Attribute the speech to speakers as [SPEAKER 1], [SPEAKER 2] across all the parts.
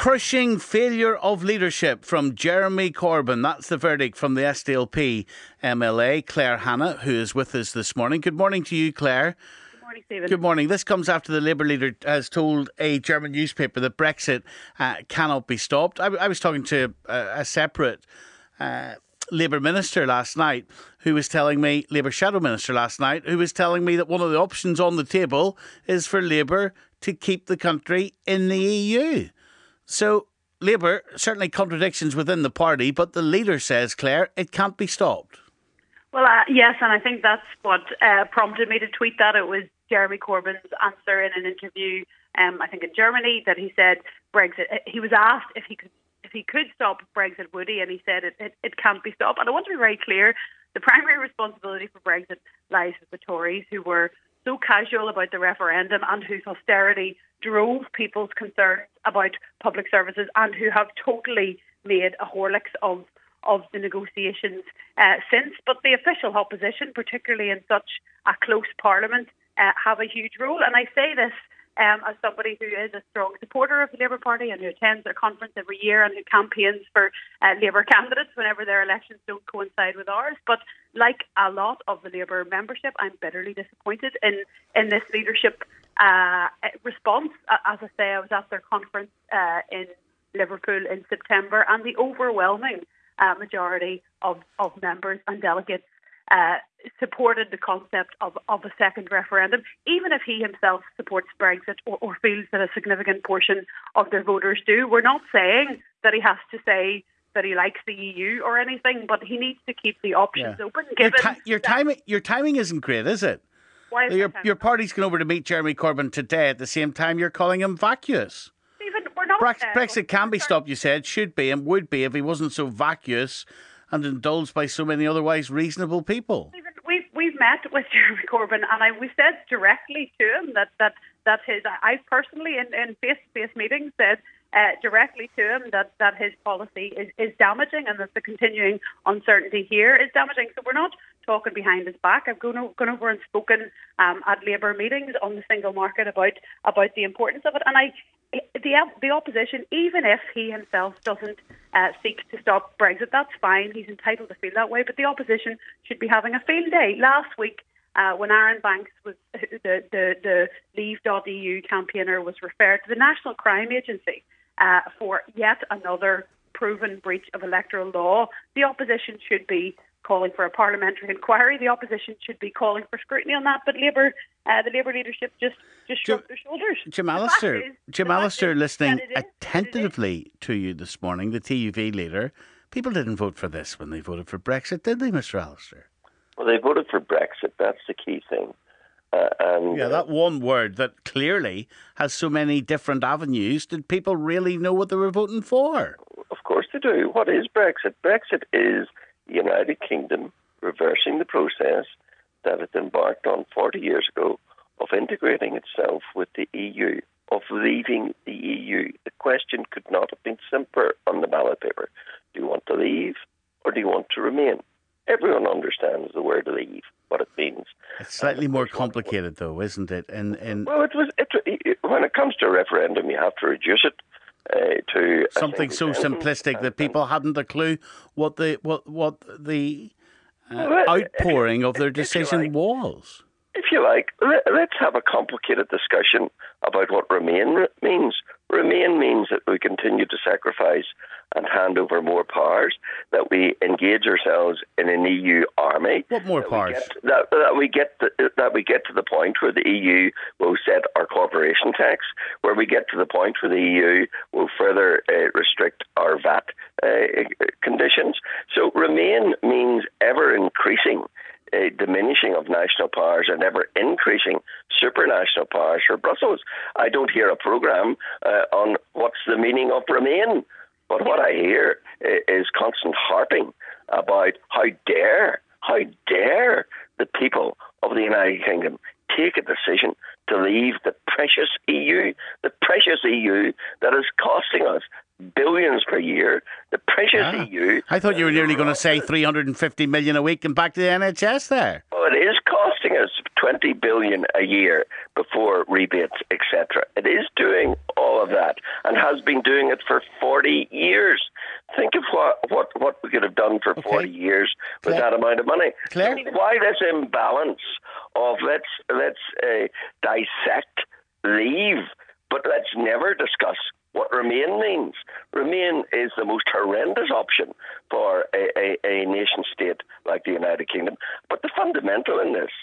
[SPEAKER 1] crushing failure of leadership from Jeremy Corbyn. That's the verdict from the SDLP MLA, Claire Hanna, who is with us this morning. Good morning to you, Claire.
[SPEAKER 2] Good morning, Stephen.
[SPEAKER 1] Good morning. This comes after the Labour leader has told a German newspaper that Brexit cannot be stopped. I was talking to a separate Labour minister last night who was telling me, Labour shadow minister last night, who was telling me that one of the options on the table is for Labour to keep the country in the EU. So Labour, certainly contradictions within the party, but the leader says, Claire, it can't be stopped.
[SPEAKER 2] Well, yes, and I think that's what prompted me to tweet that. It was Jeremy Corbyn's answer in an interview, I think in Germany, that he said Brexit. He was asked if he could stop Brexit, would he? And he said it can't be stopped. And I want to be very clear: the primary responsibility for Brexit lies with the Tories, who were so casual about the referendum and whose austerity drove people's concerns about public services, and who have totally made a Horlicks of the negotiations since. But the official opposition, particularly in such a close parliament, have a huge role. And I say this as somebody who is a strong supporter of the Labour Party and who attends their conference every year and who campaigns for Labour candidates whenever their elections don't coincide with ours. But like a lot of the Labour membership, I'm bitterly disappointed in this leadership response. As I say, I was at their conference in Liverpool in September, and the overwhelming majority of members and delegates supported the concept of a second referendum, even if he himself supports Brexit or feels that a significant portion of their voters do. We're not saying that he has to say that he likes the EU or anything, but he needs to keep the options open.
[SPEAKER 1] Your timing isn't great, is it?
[SPEAKER 2] Why is
[SPEAKER 1] your party's going over to meet Jeremy Corbyn today at the same time you're calling him vacuous.
[SPEAKER 2] Stephen, we're not...
[SPEAKER 1] Brexit can be stopped, you said, should be and would be if he wasn't so vacuous and indulged by so many otherwise reasonable people.
[SPEAKER 2] Stephen, we've met with Jeremy Corbyn, and we said directly to him that his... I personally, in face-to-face meetings, said directly to him that his policy is damaging and that the continuing uncertainty here is damaging. So we're not talking behind his back. I've gone over and spoken at Labour meetings on the single market about the importance of it. And the opposition, even if he himself doesn't seek to stop Brexit, that's fine. He's entitled to feel that way. But the opposition should be having a field day. Last week, when Aaron Banks was the Leave.eu campaigner was referred to the National Crime Agency for yet another proven breach of electoral law, the opposition should be calling for a parliamentary inquiry. The opposition should be calling for scrutiny on that. But the Labour leadership just shrugged their shoulders.
[SPEAKER 1] Jim Allister, listening attentively to you this morning, the TUV leader, people didn't vote for this when they voted for Brexit, did they, Mr. Allister?
[SPEAKER 3] Well, they voted for Brexit. That's the key thing.
[SPEAKER 1] That one word that clearly has so many different avenues. Did people really know what they were voting for?
[SPEAKER 3] Of course they do. What is Brexit? Brexit is the United Kingdom reversing the process that it embarked on 40 years ago of integrating itself with the EU, of leaving the EU. The question could not have been simpler on the ballot paper. Do you want to leave or do you want to remain? Everyone understands the word leave, what it means.
[SPEAKER 1] It's slightly more complicated, though, isn't it?
[SPEAKER 3] Well, when it comes to a referendum, you have to reduce it to
[SPEAKER 1] something so simplistic that people hadn't a clue what the outpouring of their decision was.
[SPEAKER 3] If you like, let's have a complicated discussion about what remain means. Remain means that we continue to sacrifice and hand over more powers, that we engage ourselves in an EU army.
[SPEAKER 1] What more powers?
[SPEAKER 3] That we get to the point where the EU will set our corporation tax, where we get to the point where the EU will further restrict our VAT conditions. So remain means ever increasing diminishing of national powers and ever increasing supranational powers for Brussels. I don't hear a programme on what's the meaning of remain, but what I hear is constant harping about how dare the people of the United Kingdom take a decision to leave the precious EU that is costing us billions per year, the precious EU.
[SPEAKER 1] I thought you were nearly going to say 350 million a week and back to the NHS there.
[SPEAKER 3] Oh, it is costing promising us 20 billion a year before rebates, etc. It is doing all of that and has been doing it for 40 years. Think of what we could have done for 40 years with that amount of money.
[SPEAKER 1] Claire?
[SPEAKER 3] Why this imbalance of let's dissect leave, but let's never discuss what Remain means. Remain is the most horrendous option for a nation state like the United Kingdom. But the fundamental in this,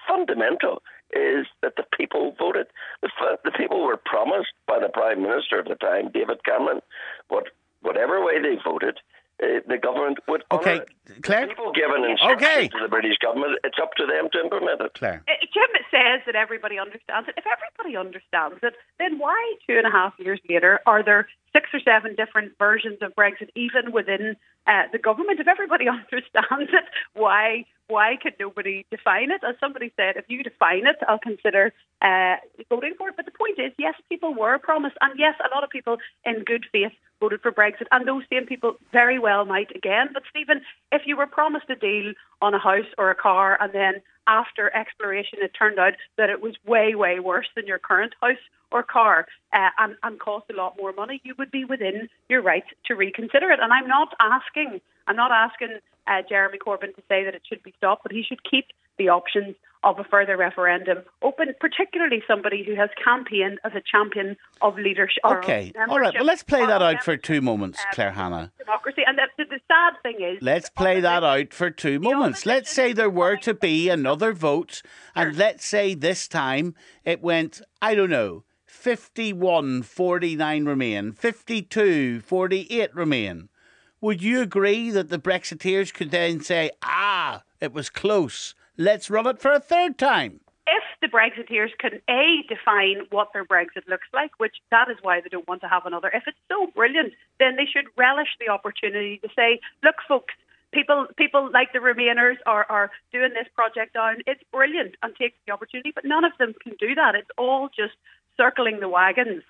[SPEAKER 3] is that the people voted. The people were promised by the Prime Minister of the time, David Cameron, whatever way they voted, the government would honour it.
[SPEAKER 1] Claire?
[SPEAKER 3] People given instructions to the British government, it's up to them to implement it.
[SPEAKER 1] Claire?
[SPEAKER 2] Jim says that everybody understands it. If everybody understands it, then why 2.5 years later are there 6 or 7 different versions of Brexit even within the government? If everybody understands it, why could nobody define it? As somebody said, if you define it, I'll consider voting for it. But the point is, yes, people were promised, and yes, a lot of people in good faith voted for Brexit, and those same people very well might again. But Stephen, if you were promised a deal on a house or a car, and then after exploration it turned out that it was way, way worse than your current house or car and cost a lot more money, you would be within your right to reconsider it. And I'm not asking Jeremy Corbyn to say that it should be stopped, but he should keep the options of a further referendum open, particularly somebody who has campaigned as a champion of leadership.
[SPEAKER 1] Okay, all right. Well, let's play that out for 2 moments, Claire Hanna.
[SPEAKER 2] Democracy, and the sad thing is,
[SPEAKER 1] let's play that out for 2 moments. Let's say there were to be another vote, and let's say this time it went, I don't know, 51-49 Remain, 52-48 Remain. Would you agree that the Brexiteers could then say, it was close, let's run it for a third time?
[SPEAKER 2] If the Brexiteers can, define what their Brexit looks like, which that is why they don't want to have another. If it's so brilliant, then they should relish the opportunity to say, look, folks, people like the Remainers are doing this project down. It's brilliant, and take the opportunity. But none of them can do that. It's all just circling the wagons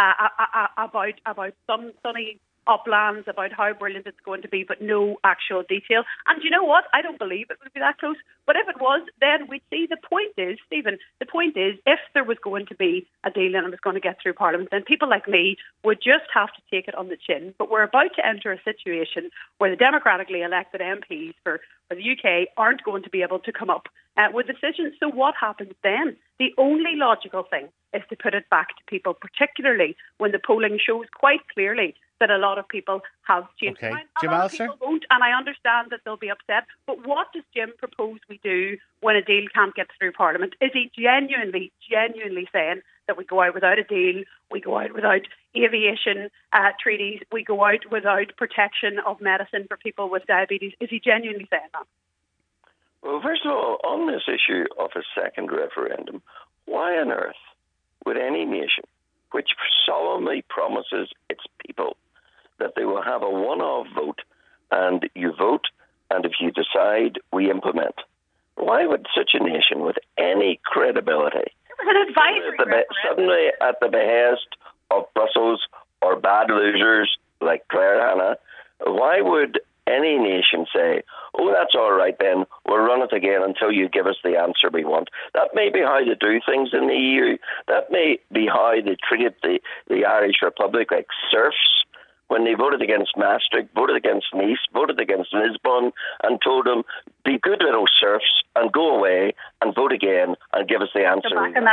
[SPEAKER 2] about some sunny uplands, about how brilliant it's going to be, but no actual detail. And you know what? I don't believe it would be that close. But if it was, then we'd see. The point is, Stephen, if there was going to be a deal and it was going to get through Parliament, then people like me would just have to take it on the chin. But we're about to enter a situation where the democratically elected MPs for the UK aren't going to be able to come up with decisions. So what happens then? The only logical thing is to put it back to people, particularly when the polling shows quite clearly that a lot of people have changed their mind. A lot of people won't, and I understand that they'll be upset. But what does Jim propose we do when a deal can't get through Parliament? Is he genuinely saying that we go out without a deal, we go out without aviation treaties, we go out without protection of medicine for people with diabetes? Is he genuinely saying that?
[SPEAKER 3] Well, first of all, on this issue of a second referendum, why on earth would any nation which solemnly promises its people that they will have a one-off vote, and you vote, and if you decide, we implement? Why would such a nation with any credibility,
[SPEAKER 2] it was an advisory
[SPEAKER 3] suddenly at the behest of Brussels or bad losers like Claire Hanna, why would any nation say, that's all right then, we'll run it again until you give us the answer we want? That may be how they do things in the EU. That may be how they treated the Irish Republic like serfs when they voted against Maastricht, voted against Nice, voted against Lisbon, and told them, be good little serfs and go away and vote again and give us the answer.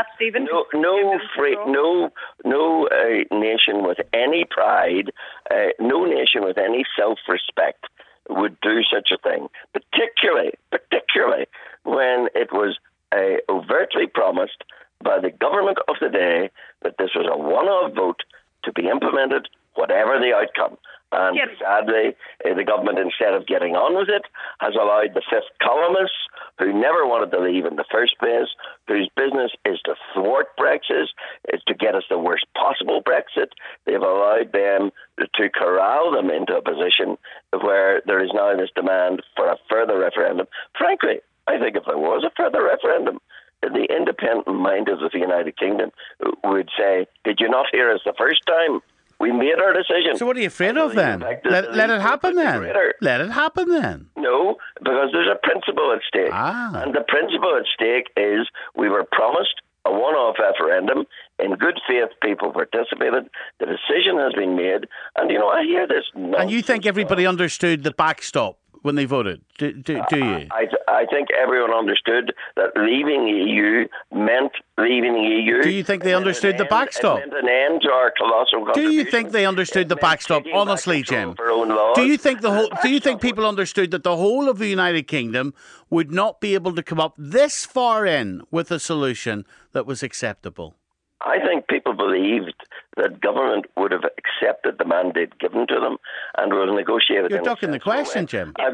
[SPEAKER 3] No nation with any pride, no nation with any self-respect would do such a thing, particularly when it was overtly promised by the government of the day that this was a one-off vote to be implemented whatever the outcome. And sadly, the government, instead of getting on with it, has allowed the fifth columnists, who never wanted to leave in the first place, whose business is to thwart Brexit, is to get us the worst possible Brexit. They've allowed them to corral them into a position where there is now this demand for a further referendum. Frankly, I think if there was a further referendum, the independent minded of the United Kingdom would say, did you not hear us the first time? We made our decision.
[SPEAKER 1] So what are you afraid of then? Let it happen then. Let it happen then.
[SPEAKER 3] No, because there's a principle at stake. And the principle at stake is we were promised a one-off referendum. In good faith, people participated. The decision has been made. And, I hear this nonsense.
[SPEAKER 1] And you think everybody understood the backstop when they voted? Do you?
[SPEAKER 3] I think everyone understood that leaving the EU meant leaving the EU.
[SPEAKER 1] Do you think they understood the backstop?
[SPEAKER 3] It meant an end to our colossal contribution.
[SPEAKER 1] Do you think they understood the backstop? Honestly, Jim. Do you think Do you think people understood that the whole of the United Kingdom would not be able to come up this far in with a solution that was acceptable?
[SPEAKER 3] I think people believed that government would have accepted the mandate given to them and would have negotiated.
[SPEAKER 1] You're ducking the question, Jim.
[SPEAKER 3] I've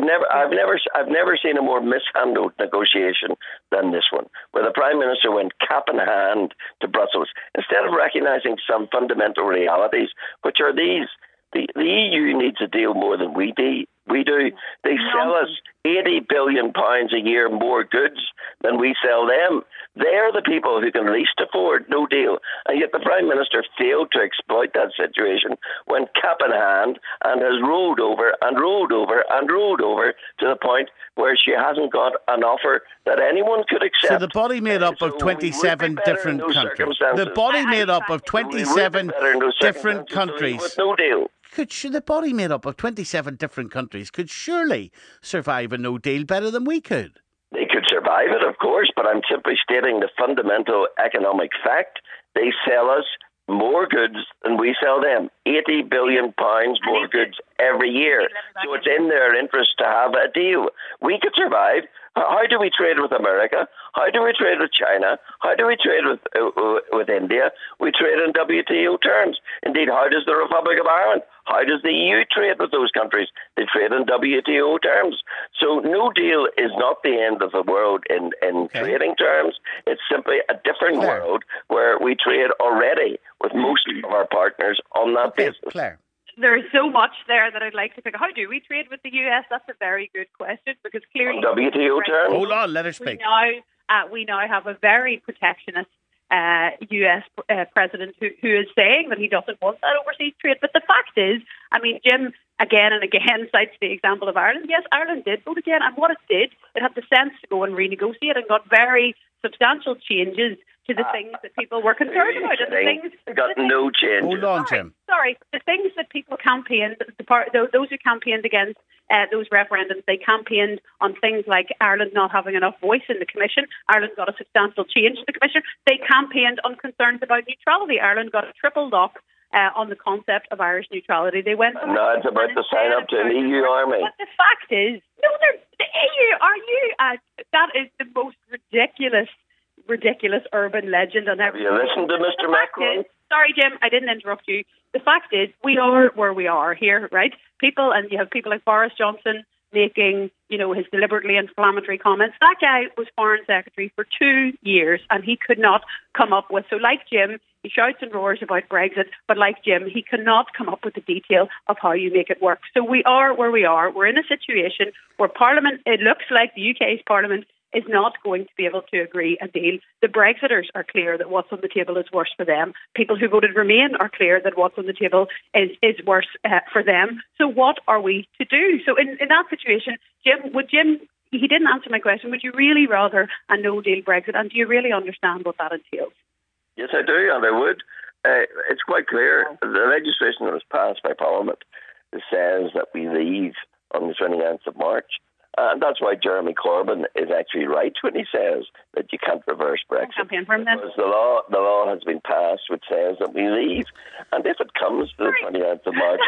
[SPEAKER 3] never seen a more mishandled negotiation than this one, where the Prime Minister went cap in hand to Brussels instead of recognising some fundamental realities, which are these. The EU needs a deal more than we do. They sell us £80 billion a year more goods than we sell them. They're the people who can least afford no deal. And yet the Prime Minister failed to exploit that situation, went cap in hand, and has rolled over and rolled over and rolled over to the point where she hasn't got an offer that anyone could accept.
[SPEAKER 1] So the body made up of 27 different countries. The body made up of 27 different countries.
[SPEAKER 3] With no deal.
[SPEAKER 1] The body made up of 27 different countries could surely survive a no deal better than we could.
[SPEAKER 3] They could survive it, of course, but I'm simply stating the fundamental economic fact. They sell us more goods than we sell them. £80 billion more goods every year. So it's in their interest to have a deal. We could survive. How do we trade with America? How do we trade with China? How do we trade with India? We trade in WTO terms. Indeed, how does the Republic of Ireland? How does the EU trade with those countries? They trade in WTO terms. So no deal is not the end of the world in trading terms. It's simply a different world where we trade already with most of our partners on that basis.
[SPEAKER 1] Claire.
[SPEAKER 2] There's so much there that I'd like to pick. How do we trade with the US? That's a very good question, because clearly
[SPEAKER 3] WTO terms.
[SPEAKER 1] Hold on, let her speak.
[SPEAKER 2] We now have a very protectionist US president who is saying that he doesn't want that overseas trade. But the fact is, Jim again and again cites the example of Ireland. Yes, Ireland did vote again, and what it did, it had the sense to go and renegotiate and got very substantial changes to the things that people were concerned about. And
[SPEAKER 3] got no change.
[SPEAKER 1] Hold on, Jim.
[SPEAKER 2] Sorry, the things that people campaigned, those who campaigned against those referendums, they campaigned on things like Ireland not having enough voice in the Commission. Ireland got a substantial change in the Commission. They campaigned on concerns about neutrality. Ireland got a triple lock on the concept of Irish neutrality. They went.
[SPEAKER 3] No, it's about to sign up to an EU army.
[SPEAKER 2] But the fact is, the EU. That is the most ridiculous urban legend on everything.
[SPEAKER 3] Have you listened to Mr. Macron?
[SPEAKER 2] Sorry, Jim, I didn't interrupt you. The fact is, we are where we are here, right? And you have people like Boris Johnson making, his deliberately inflammatory comments. That guy was Foreign Secretary for 2 years, and he could not come up with. So, like Jim, he shouts and roars about Brexit, but like Jim, he cannot come up with the detail of how you make it work. So we are where we are. We're in a situation where Parliament, it looks like the UK's Parliament, is not going to be able to agree a deal. The Brexiters are clear that what's on the table is worse for them. People who voted Remain are clear that what's on the table is worse for them. So what are we to do? So in that situation, Jim, he didn't answer my question. Would you really rather a no-deal Brexit? And do you really understand what that entails?
[SPEAKER 3] Yes, I do, and I would. It's quite clear. The legislation that was passed by Parliament says that we leave on the 29th of March. And that's why Jeremy Corbyn is actually right when he says that you can't reverse Brexit. Because the law has been passed which says that we leave. And if it comes to the 29th of March,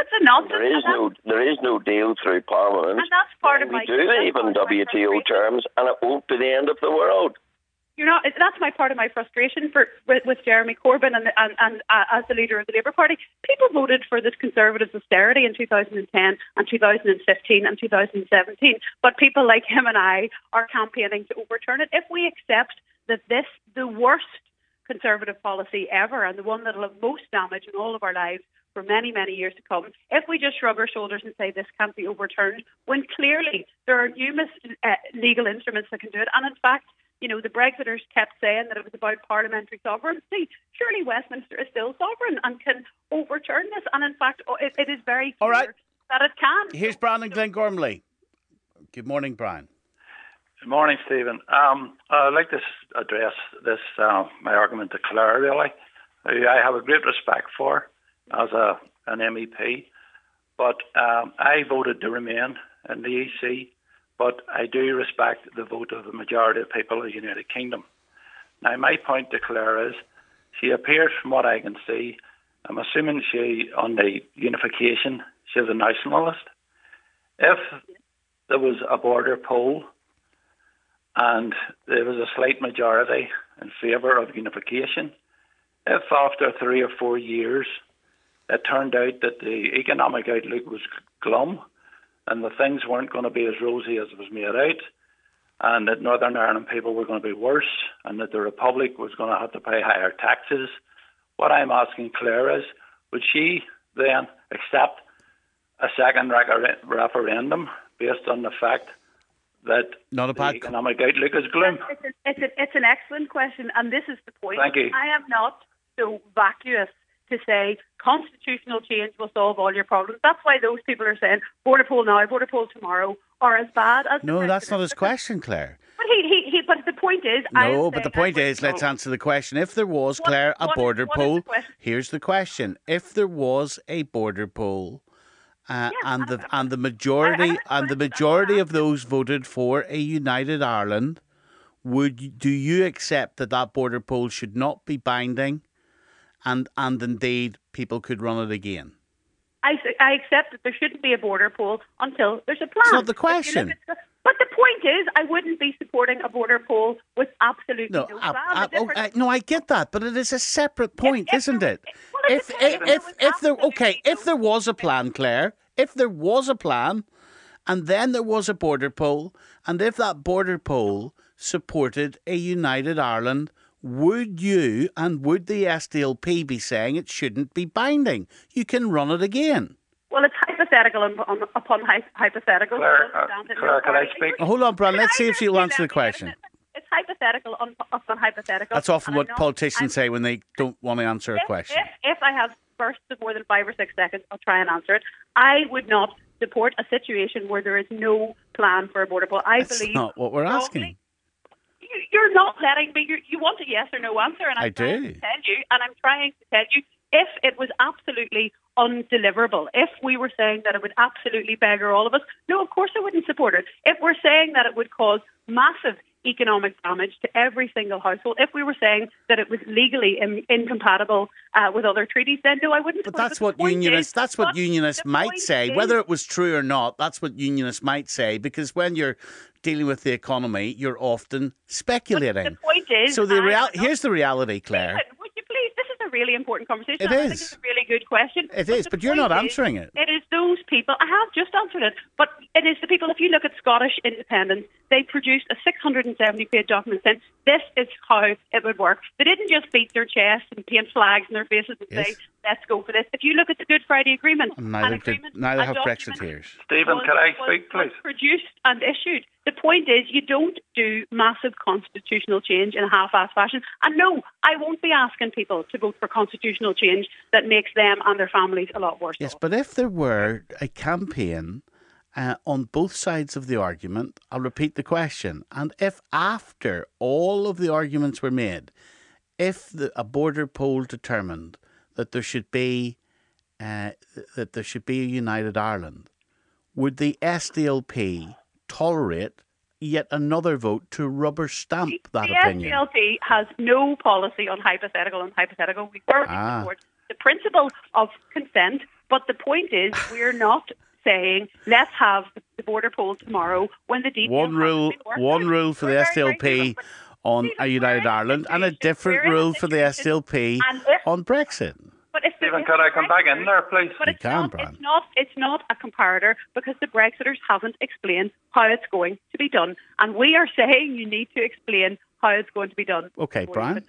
[SPEAKER 3] there is no deal through Parliament. And that's part of we do leave on WTO terms, and it won't be the end of the world.
[SPEAKER 2] That's part of my frustration with Jeremy Corbyn and as the leader of the Labour Party. People voted for this Conservative austerity in 2010 and 2015 and 2017, but people like him and I are campaigning to overturn it. If we accept that the worst Conservative policy ever and the one that will have most damage in all of our lives for many, many years to come, if we just shrug our shoulders and say this can't be overturned, when clearly there are numerous legal instruments that can do it, and in fact, the Brexiters kept saying that it was about parliamentary sovereignty. Surely Westminster is still sovereign and can overturn this. And in fact, it is very clear
[SPEAKER 1] All right.
[SPEAKER 2] that it can.
[SPEAKER 1] Here's Brian and Glengormley. Good morning, Brian.
[SPEAKER 4] Good morning, Stephen. I'd like to address this, my argument to Claire, really, who I have a great respect for as an MEP. But I voted to remain in the EC, but I do respect the vote of the majority of people of the United Kingdom. Now, my point to Claire is, she appears, from what I can see, I'm assuming she, on the unification, she's a nationalist. If there was a border poll and there was a slight majority in favour of unification, if after 3 or 4 years it turned out that the economic outlook was glum and the things weren't going to be as rosy as it was made out, and that Northern Ireland people were going to be worse, and that the Republic was going to have to pay higher taxes, what I'm asking Claire is, would she then accept a second referendum based on the fact that the economic outlook is gloom?
[SPEAKER 2] It's an excellent question, and this is the point.
[SPEAKER 4] Thank you.
[SPEAKER 2] I am not so vacuous to say constitutional change will solve all your problems. That's why those people are saying border poll now, border poll tomorrow are as bad as...
[SPEAKER 1] No, that's not his question, Claire.
[SPEAKER 2] But the point is...
[SPEAKER 1] No, but the point is, let's answer the question. If there was, Claire, a border poll, here's the question. If there was a border poll and the majority of those voted for a united Ireland, do you accept that border poll should not be binding and indeed people could run it again?
[SPEAKER 2] I accept that there shouldn't be a border poll until there's a plan.
[SPEAKER 1] It's not the question.
[SPEAKER 2] But the point is, I wouldn't be supporting a border poll with absolutely no plan.
[SPEAKER 1] No, I get that, but it is a separate point, isn't it? If there was a plan, Claire, if there was a plan, and then there was a border poll, and if that border poll supported a united Ireland, would you and would the SDLP be saying it shouldn't be binding? You can run it again.
[SPEAKER 2] Well, it's hypothetical upon hypothetical.
[SPEAKER 4] Claire, can I speak?
[SPEAKER 1] Hold on, Brian. Let's see if she'll answer the question.
[SPEAKER 2] It's hypothetical upon hypothetical.
[SPEAKER 1] That's often what politicians say when they don't want to answer a question.
[SPEAKER 2] If I have bursts of more than 5 or 6 seconds, I'll try and answer it. I would not support a situation where there is no plan for a border poll.
[SPEAKER 1] That's not what we're asking.
[SPEAKER 2] You're not letting me. You want a yes or no answer, and I'm trying to tell you, and I'm trying to tell you, if it was absolutely undeliverable, if we were saying that it would absolutely beggar all of us, no, of course I wouldn't support it. If we're saying that it would cause massive economic damage to every single household, if we were saying that it was legally incompatible with other treaties, then no, I wouldn't.
[SPEAKER 1] But that's what unionists might say, whether it was true or not. That's what unionists might say, because when you're dealing with the economy, you're often speculating.
[SPEAKER 2] But the point is,
[SPEAKER 1] so here's the reality, Claire.
[SPEAKER 2] Would you please? This is a really important conversation.
[SPEAKER 1] It is.
[SPEAKER 2] I think it's a really good question.
[SPEAKER 1] It is, but you're not answering it.
[SPEAKER 2] It is those people. I have just answered it, but it is the people. If you look at Scottish independence, they produced a 670-page document saying this is how it would work. They didn't just beat their chest and paint flags in their faces and say, let's go for this. If you look at the Good Friday Agreement,
[SPEAKER 1] neither have Brexiteers.
[SPEAKER 4] Stephen, can I speak, please?
[SPEAKER 2] Produced and issued. The point is, you don't do massive constitutional change in a half-assed fashion. And no, I won't be asking people to vote for constitutional change that makes them and their families a lot worse.
[SPEAKER 1] Yes, but if there were a campaign on both sides of the argument, I'll repeat the question, and if after all of the arguments were made, if a border poll determined that there should be a united Ireland, would the SDLP tolerate yet another vote to rubber stamp that opinion?
[SPEAKER 2] The SDLP has no policy on hypothetical and hypothetical. We firmly support the principle of consent, but the point is we're not saying let's have the border poll tomorrow when the details
[SPEAKER 1] one rule for the SDLP on a united Ireland and a different rule for the SDLP on Brexit.
[SPEAKER 2] But if
[SPEAKER 4] Stephen, could I come back in there, please?
[SPEAKER 2] But it's not a comparator, because the Brexiters haven't explained how it's going to be done. And we are saying you need to explain how it's going to be done.
[SPEAKER 1] Okay, Brian.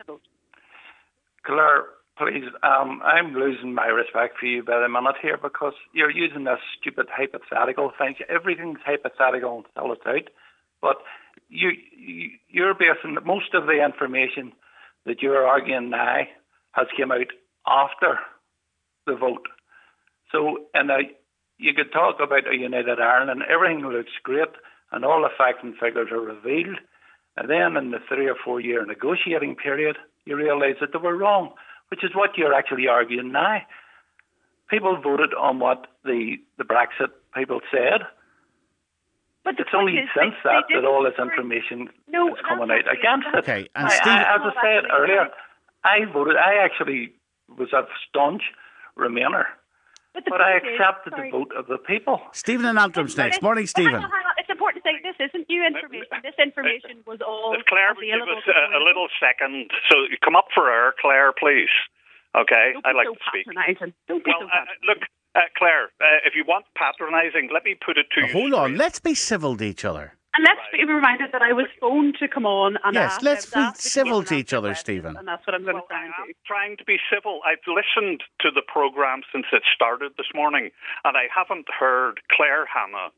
[SPEAKER 4] Claire, please, I'm losing my respect for you by the minute here, because you're using this stupid hypothetical thing. Everything's hypothetical until it's out. But you're basing most of the information that you're arguing now has come out after the vote. So, and you could talk about a united Ireland, and everything looks great, and all the facts and figures are revealed. And then in the 3 or 4 year negotiating period, you realise that they were wrong, which is what you're actually arguing now. People voted on what the Brexit people said. But it's only since that all this information is coming out against it.
[SPEAKER 1] Okay, and
[SPEAKER 4] as I said earlier, I actually was a staunch Remainer. But I accepted the vote of the people.
[SPEAKER 1] Stephen in Antrim's next. Morning, Stephen.
[SPEAKER 2] Hang on. It's important to say this isn't new information. This information was all
[SPEAKER 5] if Claire would give
[SPEAKER 2] available.
[SPEAKER 5] us a little second. So you come up for air, Claire, please. Okay?
[SPEAKER 2] Don't
[SPEAKER 5] I'd like
[SPEAKER 2] so
[SPEAKER 5] to speak.
[SPEAKER 2] Patronising. Don't be so patronising.
[SPEAKER 5] Look, Claire, if you want patronising, let me put it to you.
[SPEAKER 1] Hold on. Let's be civil to each other.
[SPEAKER 2] And let's be reminded that I was phoned to come on and
[SPEAKER 1] yes, let's be civil to each other, Stephen.
[SPEAKER 2] And that's what I'm going to try and do.
[SPEAKER 5] I'm trying to be civil. I've listened to the programme since it started this morning, and I haven't heard Claire Hanna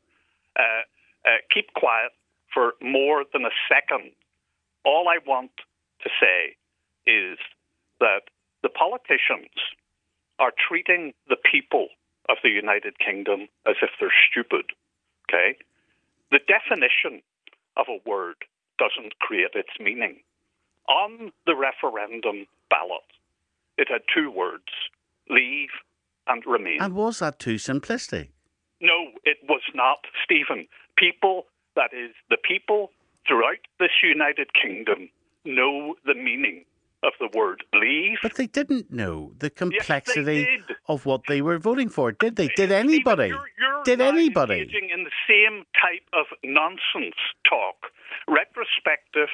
[SPEAKER 5] keep quiet for more than a second. All I want to say is that the politicians are treating the people of the United Kingdom as if they're stupid, okay? The definition of a word doesn't create its meaning. On the referendum ballot, it had 2 words, leave and remain.
[SPEAKER 1] And was that too simplistic?
[SPEAKER 5] No, it was not, Stephen. People, that is, the people throughout this United Kingdom know the meaning of the word leave.
[SPEAKER 1] But they didn't know the complexity
[SPEAKER 5] yes, they did.
[SPEAKER 1] of what they were voting for, did they? Did anybody?
[SPEAKER 5] You're
[SPEAKER 1] did anybody?
[SPEAKER 5] Engaging in the same type of nonsense talk, retrospective,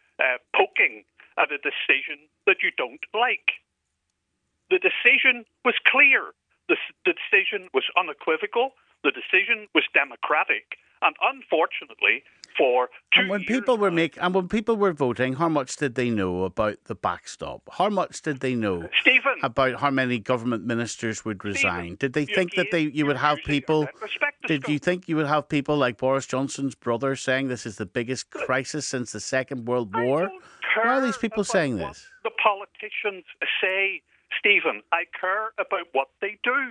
[SPEAKER 5] poking at a decision that you don't like. The decision was clear. The decision was unequivocal. The decision was democratic. And unfortunately, for 2
[SPEAKER 1] and when
[SPEAKER 5] years
[SPEAKER 1] people were when people were voting, how much did they know about the backstop? How much did they know
[SPEAKER 5] Stephen,
[SPEAKER 1] about how many government ministers would resign? Did they think that you would have people? Did you think you would have people like Boris Johnson's brother saying this is the biggest crisis since the Second World War? Why are these people saying this?
[SPEAKER 5] The politicians say, Stephen, I care about what they do.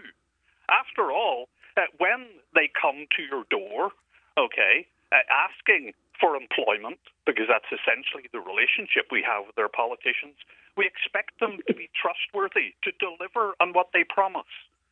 [SPEAKER 5] After all, when they come to your door, okay, asking for employment, because that's essentially the relationship we have with their politicians, we expect them to be trustworthy, to deliver on what they promise.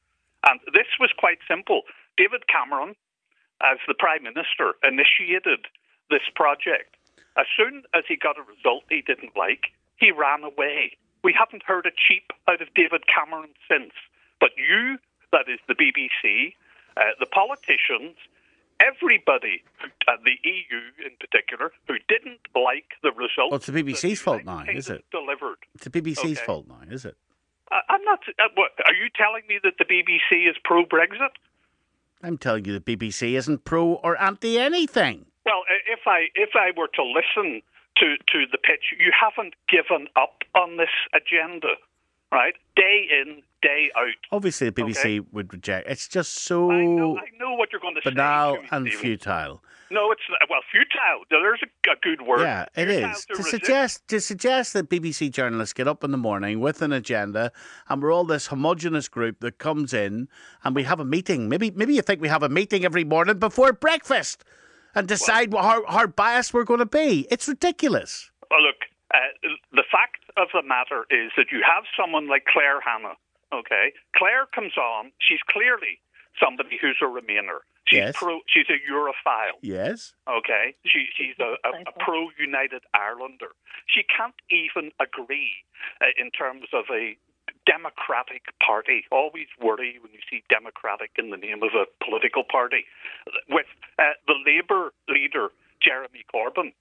[SPEAKER 5] And this was quite simple. David Cameron, as the Prime Minister, initiated this project. As soon as he got a result he didn't like, he ran away. We haven't heard a cheep out of David Cameron since. But you, that is the BBC, the politicians, everybody, the EU in particular, who didn't like the result.
[SPEAKER 1] Well, it's the BBC's fault now, is it?
[SPEAKER 5] Delivered.
[SPEAKER 1] It's the BBC's fault now, is it?
[SPEAKER 5] I'm not. What, are you telling me that the BBC is pro-Brexit?
[SPEAKER 1] I'm telling you the BBC isn't pro or anti anything.
[SPEAKER 5] Well, if I were to listen to the pitch, you haven't given up on this agenda, right? Day in, day out.
[SPEAKER 1] Obviously, the BBC would reject. It's just so
[SPEAKER 5] I know what you're going to
[SPEAKER 1] banal
[SPEAKER 5] say.
[SPEAKER 1] and futile.
[SPEAKER 5] No, it's not. Well, futile. There's a good word.
[SPEAKER 1] Yeah, it is. To suggest that BBC journalists get up in the morning with an agenda, and we're all this homogenous group that comes in, and we have a meeting. Maybe you think we have a meeting every morning before breakfast, and decide how biased we're going to be. It's ridiculous.
[SPEAKER 5] Well, look, the fact of the matter is that you have someone like Claire Hanna. Okay, Claire comes on. She's clearly somebody who's a Remainer. She's she's a Europhile.
[SPEAKER 1] Yes.
[SPEAKER 5] Okay. She's a pro-United Irelander. She can't even agree in terms of a democratic party. Always worry when you see democratic in the name of a political party. With the Labour leader, Jeremy Corbyn,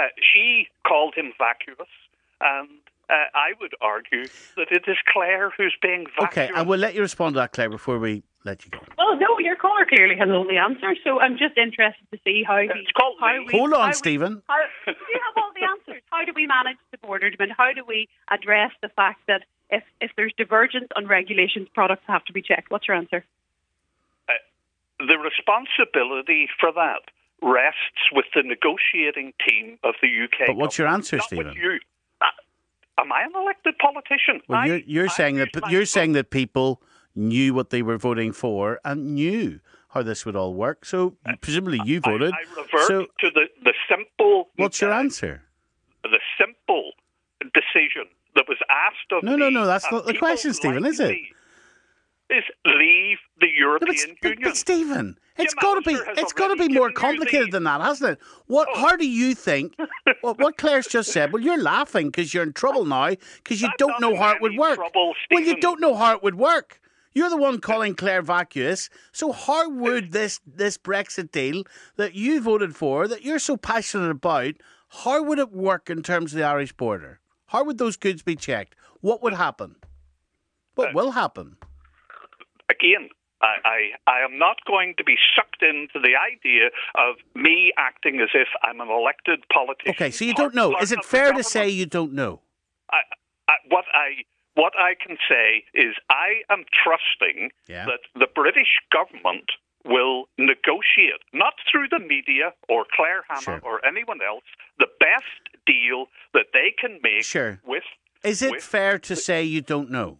[SPEAKER 5] she called him vacuous, and I would argue that it is Claire who's being vacuous.
[SPEAKER 1] Okay, I will let you respond to that, Claire, before we let you go.
[SPEAKER 2] Well, no, your caller clearly has all the answers, so I'm just interested to see how
[SPEAKER 1] Hold on, Stephen.
[SPEAKER 2] You have all the answers. How do we manage the border demand? How do we address the fact that if there's divergence on regulations, products have to be checked? What's your answer?
[SPEAKER 5] The responsibility for that rests with the negotiating team of the UK.
[SPEAKER 1] But what's your answer,
[SPEAKER 5] not
[SPEAKER 1] Stephen?
[SPEAKER 5] With you. Am I an elected politician?
[SPEAKER 1] Well, you're saying that people knew what they were voting for and knew how this would all work. So presumably you voted.
[SPEAKER 5] I revert to the simple.
[SPEAKER 1] What's your answer?
[SPEAKER 5] The simple decision that was asked of me.
[SPEAKER 1] No. That's not the question, Stephen, is it?
[SPEAKER 5] Is leave the European Union.
[SPEAKER 1] But Stephen, it's got to be more complicated than that, hasn't it? How do you think? What Claire's just said. Well, you're laughing because you're in trouble now because you don't know how it would work. Well, you don't know how it would work. You're the one calling Claire vacuous. So how would this Brexit deal that you voted for, that you're so passionate about, how would it work in terms of the Irish border? How would those goods be checked? What would happen? What will happen?
[SPEAKER 5] Again, I am not going to be sucked into the idea of me acting as if I'm an elected politician.
[SPEAKER 1] Okay, so you don't know. Is it fair to say you don't know?
[SPEAKER 5] What I can say is I am trusting that the British government will negotiate, not through the media or Claire Hanna or anyone else, the best deal that they can make with...
[SPEAKER 1] Is it fair to say you don't know?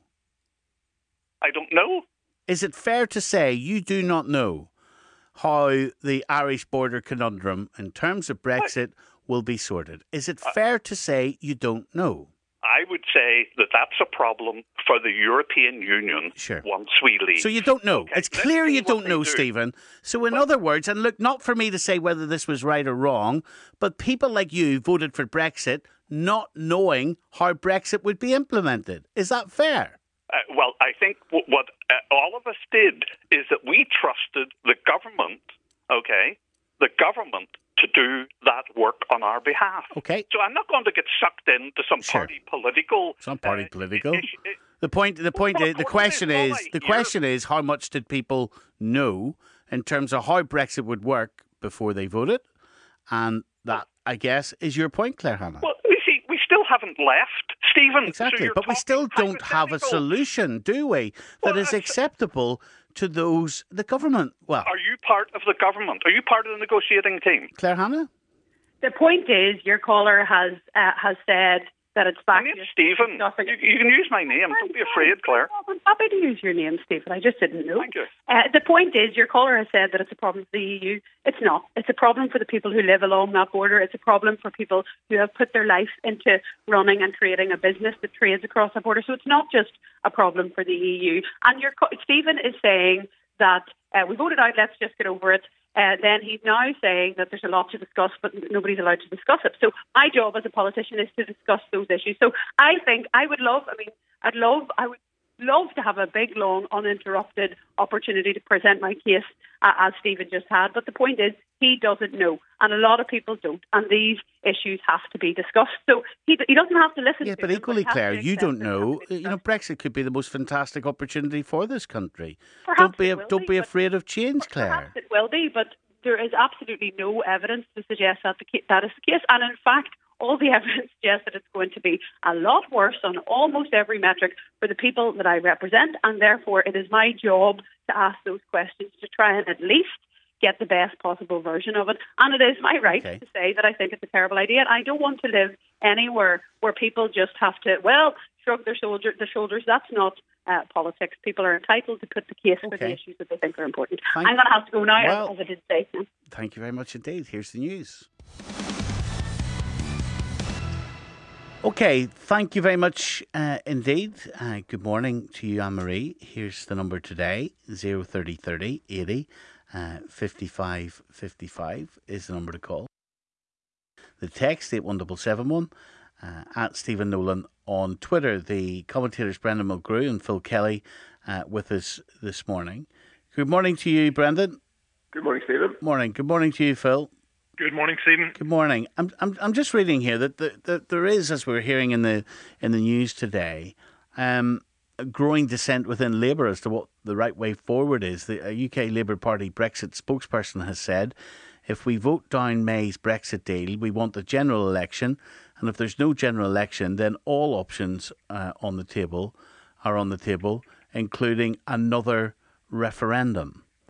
[SPEAKER 5] I don't know.
[SPEAKER 1] Is it fair to say you do not know how the Irish border conundrum in terms of Brexit will be sorted? Is it fair to say you don't know?
[SPEAKER 5] I would say that that's a problem for the European Union once we leave.
[SPEAKER 1] So you don't know. Okay, it's clear you don't know, Stephen. So in other words, and look, not for me to say whether this was right or wrong, but people like you voted for Brexit not knowing how Brexit would be implemented. Is that fair?
[SPEAKER 5] Well, I think what all of us did is that we trusted the government, the government to do that work on our behalf.
[SPEAKER 1] Okay.
[SPEAKER 5] So I'm not going to get sucked into some party political.
[SPEAKER 1] Some party political. The question is how much did people know in terms of how Brexit would work before they voted, and that, I guess, is your point, Claire Hanna.
[SPEAKER 5] Well, you see, we still haven't left, Stephen.
[SPEAKER 1] Exactly, but we still don't have a solution, do we, that is acceptable to the government. Well,
[SPEAKER 5] are you part of the government? Are you part of the negotiating team?
[SPEAKER 1] Claire Hanna?
[SPEAKER 2] The point is, your caller has said that it's back.
[SPEAKER 5] My name's Stephen. You can use my name. Don't be afraid, Claire.
[SPEAKER 2] I'm happy to use your name, Stephen. I just didn't know.
[SPEAKER 5] Thank you.
[SPEAKER 2] The point is, your caller has said that it's a problem for the EU. It's not. It's a problem for the people who live along that border. It's a problem for people who have put their life into running and creating a business that trades across the border. So it's not just a problem for the EU. And Stephen is saying that we voted out, let's just get over it. Then he's now saying that there's a lot to discuss, but nobody's allowed to discuss it. So my job as a politician is to discuss those issues. So I think I would love to have a big, long, uninterrupted opportunity to present my case as Stephen just had. But the point is, he doesn't know, and a lot of people don't, and these issues have to be discussed. So he doesn't have to listen.
[SPEAKER 1] Yeah, but equally, Claire, you don't know. Brexit could be the most fantastic opportunity for this country. Don't be afraid of change, Claire.
[SPEAKER 2] Perhaps it will be, but there is absolutely no evidence to suggest that that is the case. And in fact, all the evidence suggests that it's going to be a lot worse on almost every metric for the people that I represent, and therefore it is my job to ask those questions to try and at least get the best possible version of it. And it is my right to say that I think it's a terrible idea. And I don't want to live anywhere where people just have to, shrug their shoulders. That's not politics. People are entitled to put the case for the issues that they think are important. I'm going to have to go now, as I did say.
[SPEAKER 1] Thank you very much indeed. Here's the news. Okay, thank you very much indeed. Good morning to you, Anne-Marie. Here's the number today, 03030 80 55 55 is the number to call. The text, 81771, at Stephen Nolan on Twitter. The commentators Brendan Mulgrew and Phil Kelly with us this morning. Good morning to you, Brendan.
[SPEAKER 6] Good morning, Stephen.
[SPEAKER 1] Morning. Good morning to you, Phil.
[SPEAKER 6] Good morning, Stephen.
[SPEAKER 1] Good morning. I'm just reading here that there is, as we're hearing in the news today, a growing dissent within Labour as to what the right way forward is. The UK Labour Party Brexit spokesperson has said, if we vote down May's Brexit deal, we want a general election, and if there's no general election, then all options are on the table, including another referendum.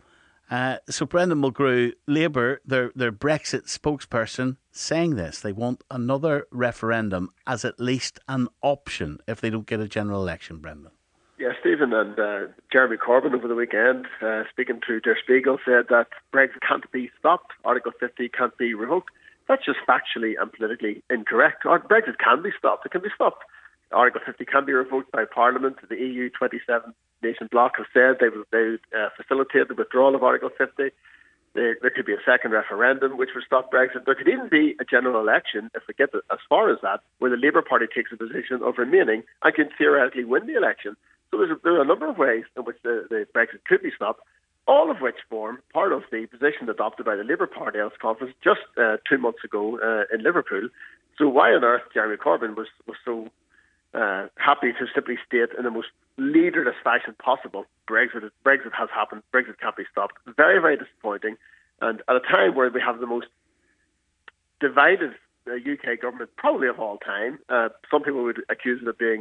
[SPEAKER 1] So Brendan Mulgrew, Labour, their Brexit spokesperson, saying this. They want another referendum as at least an option if they don't get a general election, Brendan.
[SPEAKER 6] Yeah, Stephen, and Jeremy Corbyn over the weekend, speaking to Der Spiegel, said that Brexit can't be stopped, Article 50 can't be revoked. That's just factually and politically incorrect. Brexit can be stopped. It can be stopped. Article 50 can be revoked by Parliament. The EU 27 nation bloc have said they would facilitate the withdrawal of Article 50. There could be a second referendum which would stop Brexit. There could even be a general election, if we get as far as that, where the Labour Party takes a position of remaining and can theoretically win the election. So there are a number of ways in which the Brexit could be stopped, all of which form part of the position adopted by the Labour Party at its conference just 2 months ago in Liverpool. So why on earth Jeremy Corbyn was so happy to simply state in the most leaderless fashion possible, Brexit has happened, Brexit can't be stopped. Very, very disappointing. And at a time where we have the most divided UK government probably of all time, some people would accuse it of being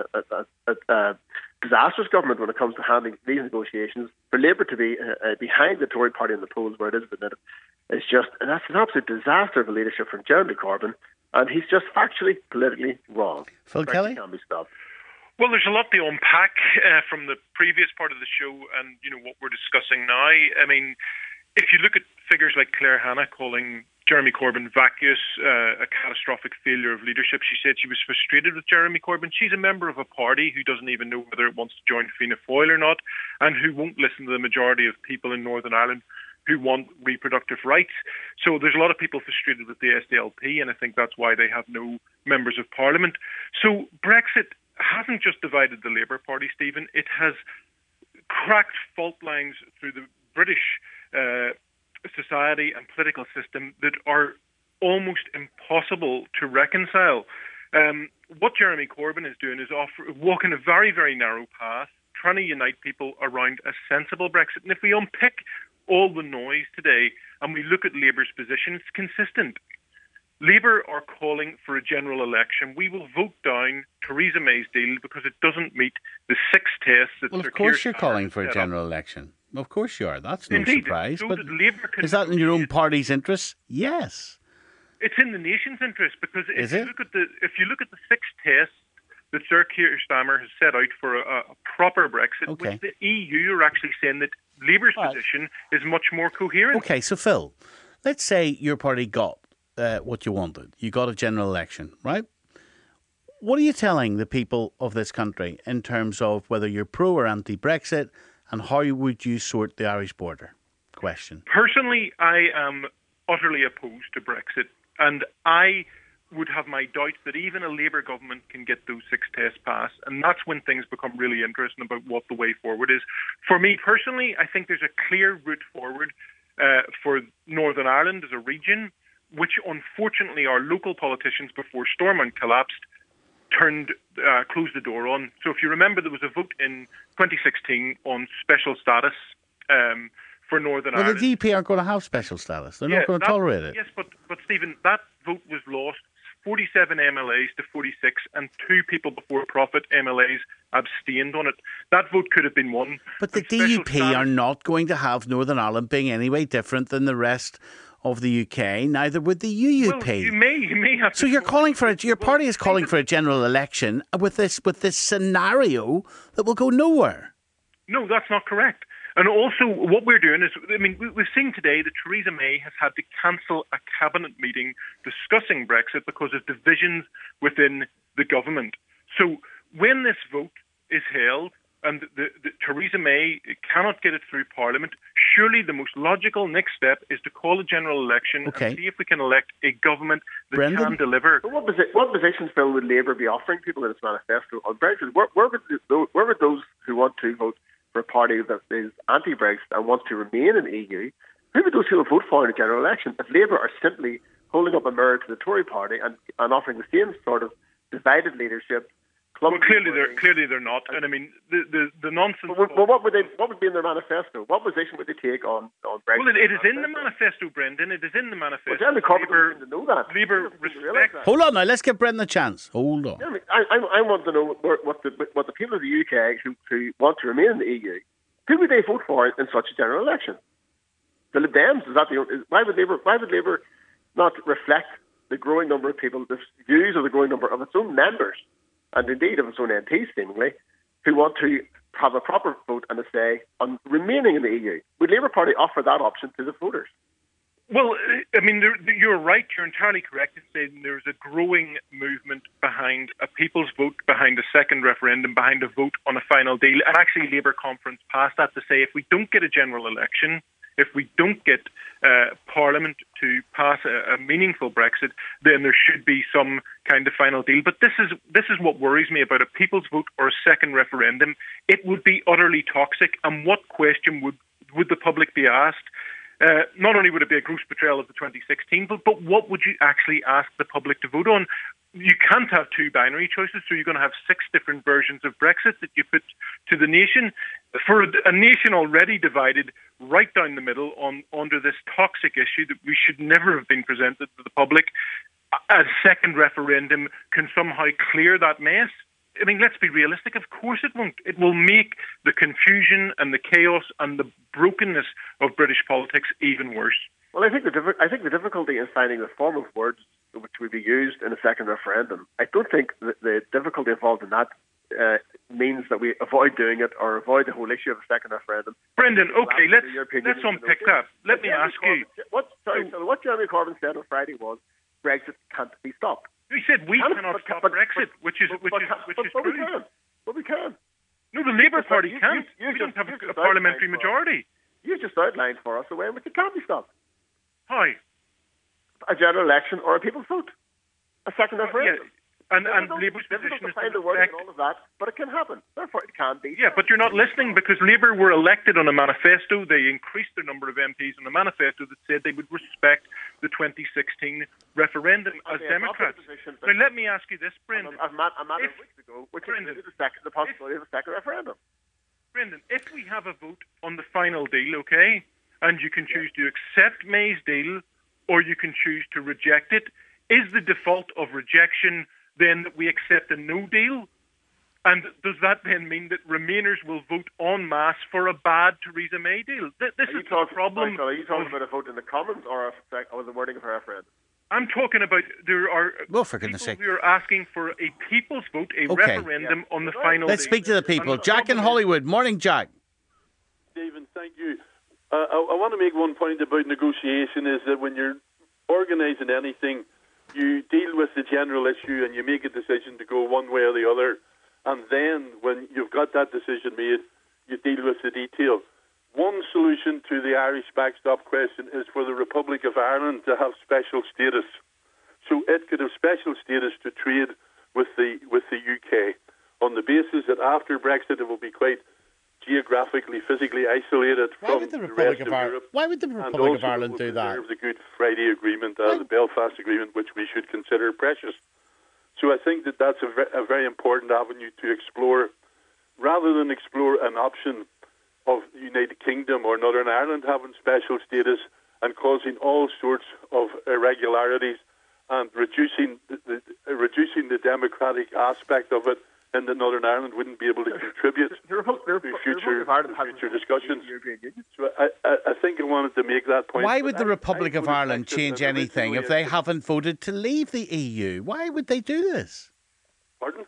[SPEAKER 6] a disastrous government when it comes to handling these negotiations. For Labour to be behind the Tory party in the polls where it is at the minute, that's an absolute disaster of a leadership from Jeremy Corbyn. And he's just factually, politically wrong.
[SPEAKER 1] Phil Kelly?
[SPEAKER 6] Can't be stopped.
[SPEAKER 7] Well, there's a lot to unpack from the previous part of the show and, what we're discussing now. I mean, if you look at figures like Claire Hanna calling Jeremy Corbyn vacuous, a catastrophic failure of leadership, she said she was frustrated with Jeremy Corbyn. She's a member of a party who doesn't even know whether it wants to join Fianna Fáil or not, and who won't listen to the majority of people in Northern Ireland who want reproductive rights. So there's a lot of people frustrated with the SDLP, and I think that's why they have no members of Parliament. So Brexit hasn't just divided the Labour Party, Stephen. It has cracked fault lines through the British society and political system that are almost impossible to reconcile. What Jeremy Corbyn is doing is walking a very, very narrow path, trying to unite people around a sensible Brexit. And if we unpick all the noise today and we look at Labour's position, it's consistent. Labour are calling for a general election. We will vote down Theresa May's deal because it doesn't meet the 6 tests that
[SPEAKER 1] Well, of course you're calling for a general election. Of course you are. That's no surprise.
[SPEAKER 7] So
[SPEAKER 1] but
[SPEAKER 7] is
[SPEAKER 1] that in your own party's interest? Yes.
[SPEAKER 7] It's in the nation's interest because if you look at the 6 tests that Sir Keir Starmer has set out for a proper Brexit, which the EU are actually saying that Labour's position is much more coherent.
[SPEAKER 1] Okay, so Phil, let's say your party got what you wanted. You got a general election, right? What are you telling the people of this country in terms of whether you're pro or anti-Brexit, and how would you sort the Irish border question?
[SPEAKER 7] Personally, I am utterly opposed to Brexit, and I would have my doubts that even a Labour government can get those 6 tests passed, and that's when things become really interesting about what the way forward is. For me personally, I think there's a clear route forward for Northern Ireland as a region, which unfortunately our local politicians before Stormont collapsed closed the door on. So if you remember, there was a vote in 2016 on special status for Northern Ireland.
[SPEAKER 1] Well, the DP aren't going to have special status. They're not going to tolerate it.
[SPEAKER 7] Yes, but Stephen, that vote was lost. 47 MLAs to 46, and 2 people before profit MLAs abstained on it. That vote could have been won.
[SPEAKER 1] But the DUP are not going to have Northern Ireland being any way different than the rest of the UK. Neither would the UUP.
[SPEAKER 7] Well, you may have.
[SPEAKER 1] So you're calling for your party is calling for a general election with this scenario that will go nowhere.
[SPEAKER 7] No, that's not correct. And also, what we're doing is, we've seen today that Theresa May has had to cancel a cabinet meeting discussing Brexit because of divisions within the government. So when this vote is held and the Theresa May cannot get it through Parliament, surely the most logical next step is to call a general election and see if we can elect a government that can deliver.
[SPEAKER 6] But what positions, Phil, would Labour be offering people in its manifesto on Brexit? Where would those who want to vote for a party that is anti-Brexit and wants to remain in the EU, who would those people vote for in a general election? If Labour are simply holding up a mirror to the Tory party and offering the same sort of divided leadership.
[SPEAKER 7] Well, clearly they're not. And I mean, the nonsense.
[SPEAKER 6] Well, what would be in their manifesto? What position would they take on Brexit?
[SPEAKER 7] Well, it is in the manifesto, Brendan. It is in the manifesto.
[SPEAKER 6] Well, Jeremy Corbyn doesn't seem to know that.
[SPEAKER 7] Labour respect.
[SPEAKER 1] Hold on now. Let's give Brendan a chance. Hold on.
[SPEAKER 6] Jeremy, I want to know what the people of the UK who want to remain in the EU, who would they vote for in such a general election? The Lib Dems, why would Labour not reflect the growing number of people, the views of the growing number of its own members, and indeed of its own MPs, seemingly, who want to have a proper vote and a say on remaining in the EU? Would Labour Party offer that option to the voters?
[SPEAKER 7] Well, I mean, you're right. You're entirely correct in saying there's a growing movement behind a people's vote, behind a second referendum, behind a vote on a final deal. And actually, Labour conference passed that to say if we don't get a general election, if we don't get Parliament to pass a meaningful Brexit, then there should be some kind of final deal. But this is what worries me about a people's vote or a second referendum. It would be utterly toxic. And what question would the public be asked? Not only would it be a gross betrayal of the 2016 vote, but what would you actually ask the public to vote on? You can't have two binary choices, so you're going to have 6 different versions of Brexit that you put to the nation. For a nation already divided right down the middle under this toxic issue that we should never have been presented to the public, a second referendum can somehow clear that mess. I mean, let's be realistic. Of course it won't. It will make the confusion and the chaos and the brokenness of British politics even worse.
[SPEAKER 6] Well, I think the difficulty in finding the form of words which would be used in a second referendum, I don't think that the difficulty involved in that means that we avoid doing it or avoid the whole issue of a second referendum.
[SPEAKER 7] Brendan, okay, let's unpick that. Let me ask you.
[SPEAKER 6] What Jeremy Corbyn said on Friday was Brexit can't be stopped.
[SPEAKER 7] He said we cannot stop Brexit, which is true.
[SPEAKER 6] But we can.
[SPEAKER 7] No, the Labour Party can't. We don't have a parliamentary majority.
[SPEAKER 6] You just outlined for us a way in which it can't be stopped.
[SPEAKER 7] How?
[SPEAKER 6] A general election or a people's vote. A second referendum.
[SPEAKER 7] Yeah. And Labour's position is to
[SPEAKER 6] find the word and all of that, but it can happen. Therefore, it can be.
[SPEAKER 7] Yeah, but you're not listening because Labour were elected on a manifesto. They increased their number of MPs on a manifesto that said they would respect the 2016 referendum as Democrats. Now, let me ask you this, Brendan.
[SPEAKER 6] A matter of weeks ago, which is the possibility of a second referendum.
[SPEAKER 7] Brendan, if we have a vote on the final deal, okay, and you can choose to accept May's deal or you can choose to reject it, is the default of rejection then that we accept a no deal? And does that then mean that Remainers will vote en masse for a bad Theresa May deal? This is the problem.
[SPEAKER 6] Are you talking about a vote in the Commons or the wording of a referendum?
[SPEAKER 7] I'm talking about there are
[SPEAKER 1] for goodness sake,
[SPEAKER 7] who are asking for a people's vote, a referendum on the final
[SPEAKER 1] Let's
[SPEAKER 7] deal.
[SPEAKER 1] speak to the people. Jack in Hollywood. Morning, Jack.
[SPEAKER 8] Stephen, thank you. I want to make one point about negotiation is that when you're organising anything, you deal with the general issue and you make a decision to go one way or the other. And then when you've got that decision made, you deal with the detail. One solution to the Irish backstop question is for the Republic of Ireland to have special status. So it could have special status to trade with the UK on the basis that after Brexit it will be quite geographically, physically isolated from the rest of Europe.
[SPEAKER 1] Why would the Republic of Ireland do that?
[SPEAKER 8] The Good Friday Agreement, the Belfast Agreement, which we should consider precious. So I think that that's a very important avenue to explore, rather than explore an option of the United Kingdom or Northern Ireland having special status and causing all sorts of irregularities and reducing the democratic aspect of it. And that Northern Ireland wouldn't be able to contribute to future discussions. So I think I wanted to make that point.
[SPEAKER 1] Why would the Republic of Ireland change anything if they haven't voted to leave the EU? Why would they do this?
[SPEAKER 8] Pardon?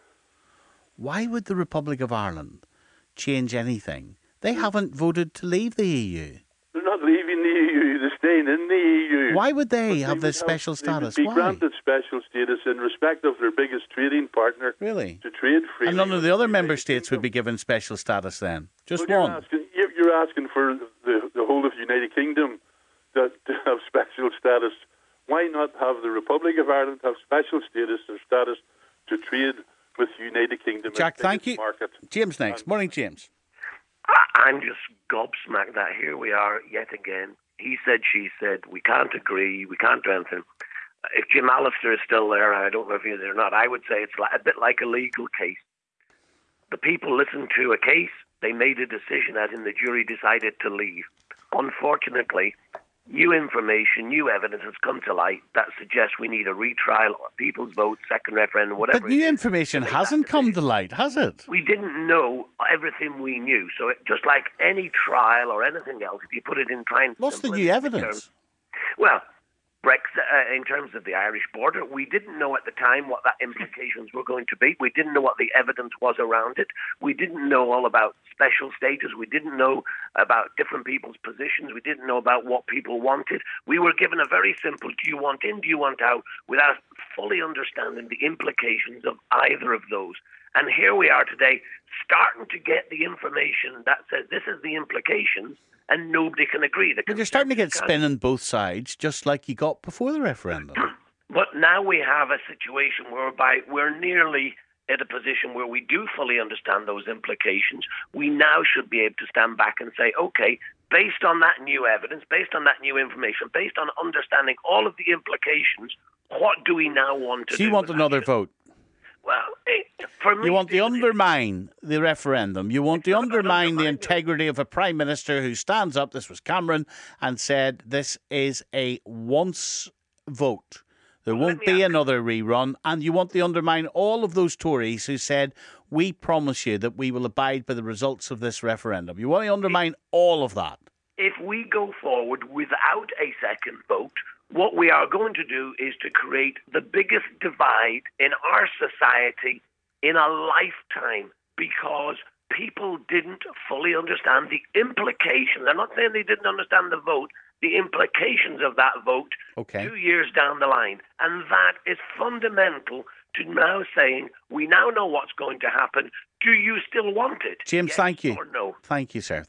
[SPEAKER 1] Why would the Republic of Ireland change anything? They haven't voted to leave the EU.
[SPEAKER 8] They're not leaving the EU. They're staying in the EU.
[SPEAKER 1] Why would they have this special status?
[SPEAKER 8] They would be granted special status in respect of their biggest trading partner.
[SPEAKER 1] Really?
[SPEAKER 8] To trade freely.
[SPEAKER 1] And none of the other member states would be given special status then? Just one?
[SPEAKER 8] You're asking for the whole of the United Kingdom to have special status. Why not have the Republic of Ireland have special status or status to trade with the United Kingdom?
[SPEAKER 1] Jack, thank you.
[SPEAKER 8] Market.
[SPEAKER 1] James next. Morning, James.
[SPEAKER 9] I'm just gobsmacked that here we are yet again. He said, she said, we can't agree, we can't do anything. If Jim Allister is still there, I don't know if he is or not, I would say it's a bit like a legal case. The people listened to a case, they made a decision, as in the jury decided to leave. Unfortunately, new information, new evidence has come to light that suggests we need a retrial, people's vote, second referendum, whatever.
[SPEAKER 1] But new information hasn't come to light, has it?
[SPEAKER 9] We didn't know everything we knew. So just like any trial or anything else, if you put it in time...
[SPEAKER 1] What's the new evidence?
[SPEAKER 9] Well, Brexit, in terms of the Irish border, we didn't know at the time what that implications were going to be. We didn't know what the evidence was around it. We didn't know all about special status. We didn't know about different people's positions. We didn't know about what people wanted. We were given a very simple, do you want in, do you want out, without fully understanding the implications of either of those. And here we are today, starting to get the information that says this is the implications, and nobody can agree.
[SPEAKER 1] But you're starting to get spin on both sides, just like you got before the referendum.
[SPEAKER 9] But now we have a situation whereby we're nearly at a position where we do fully understand those implications. We now should be able to stand back and say, okay, based on that new evidence, based on that new information, based on understanding all of the implications, what do we now want to do?
[SPEAKER 1] So you want another vote?
[SPEAKER 9] Well, for me...
[SPEAKER 1] You want to undermine the referendum. You want to undermine the integrity of a Prime Minister who stands up, this was Cameron, and said this is a once vote. There won't be another rerun. And you want to undermine all of those Tories who said, we promise you that we will abide by the results of this referendum. You want to undermine all of that.
[SPEAKER 9] If we go forward without a second vote, what we are going to do is to create the biggest divide in our society in a lifetime, because people didn't fully understand the implications. I'm not saying they didn't understand the vote, the implications of that vote 2 years down the line. And that is fundamental to now saying, we now know what's going to happen. Do you still want it?
[SPEAKER 1] James,
[SPEAKER 9] yes
[SPEAKER 1] thank you.
[SPEAKER 9] Or no?
[SPEAKER 1] Thank you, sir.